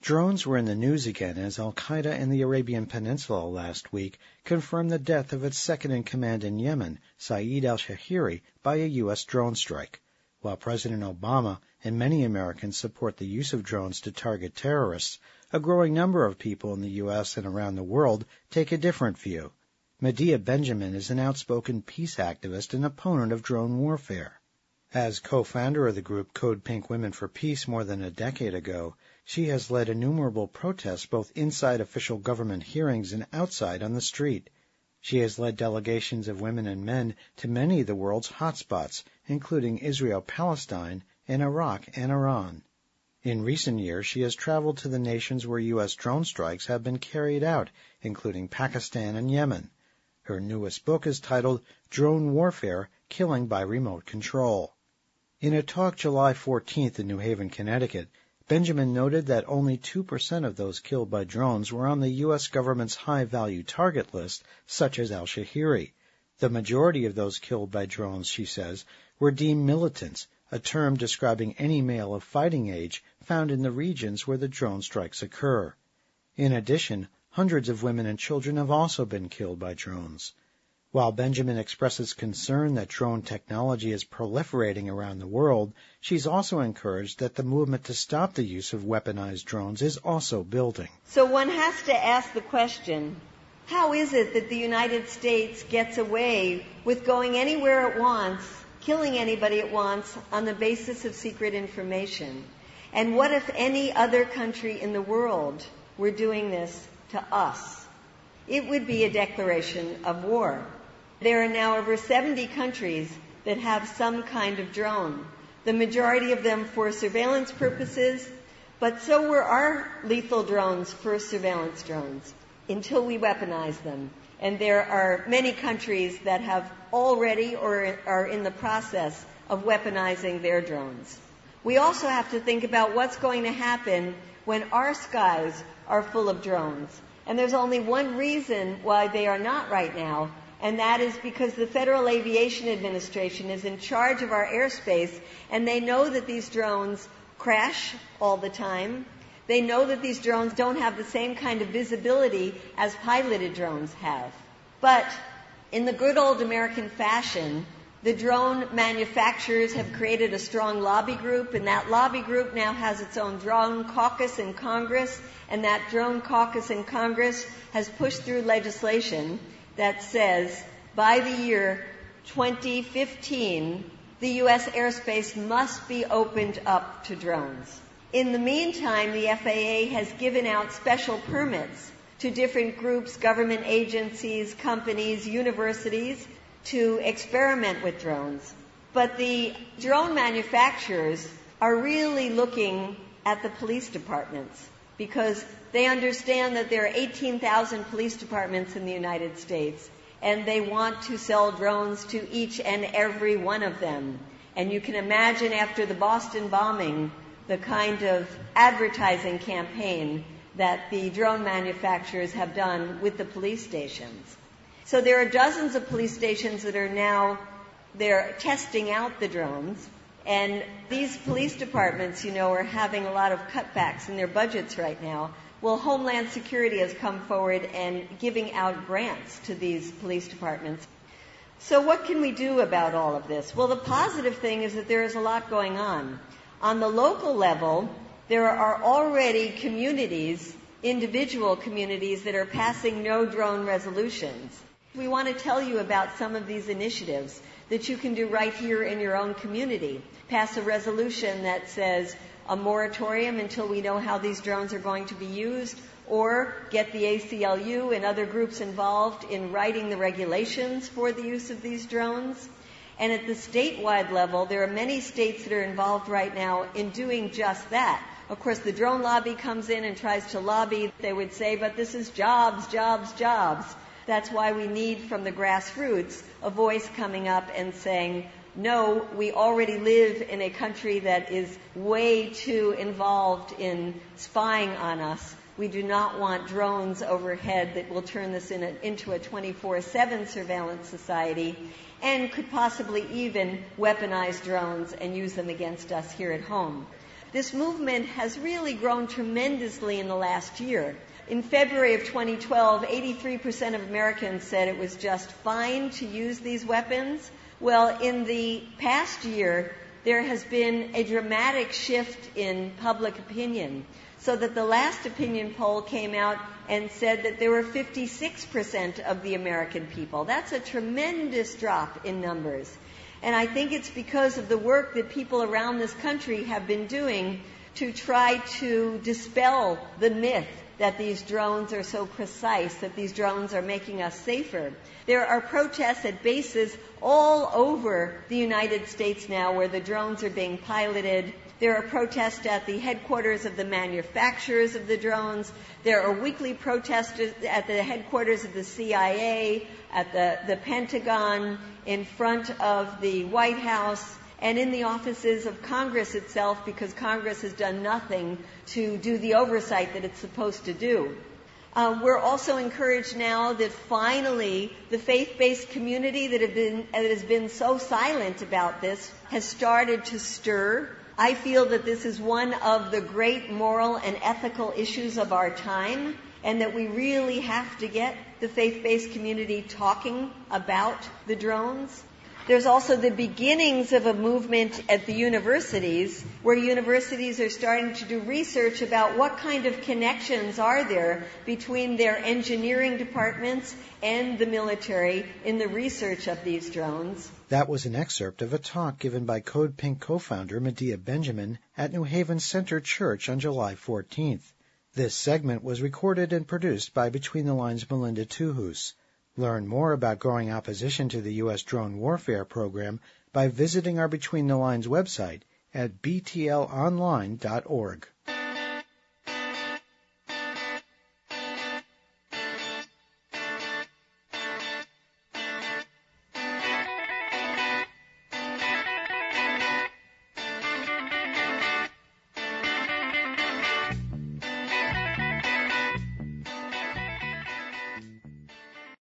Drones were in the news again as al-Qaeda in the Arabian Peninsula last week confirmed the death of its second-in-command in Yemen, Saeed al-Shahiri, by a U.S. drone strike. While President Obama and many Americans support the use of drones to target terrorists, a growing number of people in the U.S. and around the world take a different view. Medea Benjamin is an outspoken peace activist and opponent of drone warfare. As co-founder of the group Code Pink Women for Peace more than a decade ago, she has led innumerable protests both inside official government hearings and outside on the street. She has led delegations of women and men to many of the world's hotspots, including Israel-Palestine and Iraq and Iran. In recent years, she has traveled to the nations where U.S. drone strikes have been carried out, including Pakistan and Yemen. Her newest book is titled Drone Warfare, Killing by Remote Control. In a talk July 14th in New Haven, Connecticut, Benjamin noted that only 2% of those killed by drones were on the U.S. government's high-value target list, such as al-Shahiri. The majority of those killed by drones, she says, were deemed militants, a term describing any male of fighting age found in the regions where the drone strikes occur. In addition, hundreds of women and children have also been killed by drones. While Benjamin expresses concern that drone technology is proliferating around the world, she's also encouraged that the movement to stop the use of weaponized drones is also building. So one has to ask the question, how is it that the United States gets away with going anywhere it wants, killing anybody it wants, on the basis of secret information? And what if any other country in the world were doing this to us? It would be a declaration of war. There are now over 70 countries that have some kind of drone, the majority of them for surveillance purposes, but so were our lethal drones first surveillance drones, until we weaponize them. And there are many countries that have already or are in the process of weaponizing their drones. We also have to think about what's going to happen when our skies are full of drones. And there's only one reason why they are not right now, and that is because the Federal Aviation Administration is in charge of our airspace, and they know that these drones crash all the time. They know that these drones don't have the same kind of visibility as piloted drones have. But in the good old American fashion, the drone manufacturers have created a strong lobby group, and that lobby group now has its own drone caucus in Congress, and that drone caucus in Congress has pushed through legislation that says by the year 2015, the U.S. airspace must be opened up to drones. In the meantime, the FAA has given out special permits to different groups, government agencies, companies, universities, to experiment with drones. But the drone manufacturers are really looking at the police departments, because they understand that there are 18,000 police departments in the United States, and they want to sell drones to each and every one of them. And you can imagine after the Boston bombing, the kind of advertising campaign that the drone manufacturers have done with the police stations. So there are dozens of police stations that are now, they're testing out the drones. And these police departments, are having a lot of cutbacks in their budgets right now. Well, Homeland Security has come forward and giving out grants to these police departments. So what can we do about all of this? Well, the positive thing is that there is a lot going on. On the local level, there are already communities, individual communities, that are passing no drone resolutions. We want to tell you about some of these initiatives that you can do right here in your own community. Pass a resolution that says a moratorium until we know how these drones are going to be used, or get the ACLU and other groups involved in writing the regulations for the use of these drones. And at the statewide level, there are many states that are involved right now in doing just that. Of course, the drone lobby comes in and tries to lobby. They would say, but this is jobs, jobs, jobs. That's why we need from the grassroots a voice coming up and saying, no, we already live in a country that is way too involved in spying on us. We do not want drones overhead that will turn this into a 24/7 surveillance society, and could possibly even weaponize drones and use them against us here at home. This movement has really grown tremendously in the last year. In February of 2012, 83% of Americans said it was just fine to use these weapons. Well, in the past year, there has been a dramatic shift in public opinion, so that the last opinion poll came out and said that there were 56% of the American people. That's a tremendous drop in numbers. And I think it's because of the work that people around this country have been doing to try to dispel the myth that these drones are so precise, that these drones are making us safer. There are protests at bases all over the United States now where the drones are being piloted. There are protests at the headquarters of the manufacturers of the drones. There are weekly protests at the headquarters of the CIA, at the Pentagon, in front of the White House, and in the offices of Congress itself, because Congress has done nothing to do the oversight that it's supposed to do. We're also encouraged now that finally the faith-based community that has been so silent about this has started to stir. I feel that this is one of the great moral and ethical issues of our time, and that we really have to get the faith-based community talking about the drones. There's also the beginnings of a movement at the universities, where universities are starting to do research about what kind of connections are there between their engineering departments and the military in the research of these drones. That was an excerpt of a talk given by Code Pink co-founder Medea Benjamin at New Haven Center Church on July 14th. This segment was recorded and produced by Between the Lines' Melinda Tuhus. Learn more about growing opposition to the U.S. drone warfare program by visiting our Between the Lines website at btlonline.org.